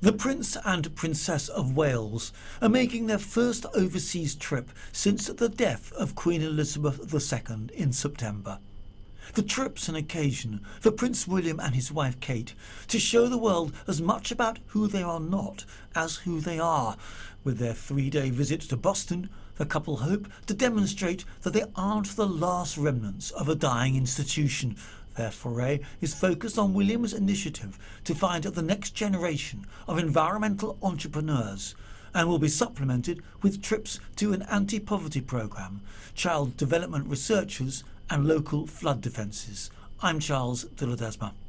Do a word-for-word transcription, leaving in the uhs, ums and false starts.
The Prince and Princess of Wales are making their first overseas trip since the death of Queen Elizabeth the Second in September. The trip's an occasion for Prince William and his wife Kate to show the world as much about who they are not as who they are. With their three-day visit to Boston, the couple hope to demonstrate that they aren't the last remnants of a dying institution. Their foray is focused on William's initiative to find the next generation of environmental entrepreneurs and will be supplemented with trips to an anti-poverty programme, child development researchers and local flood defences. I'm Charles de Ledesma.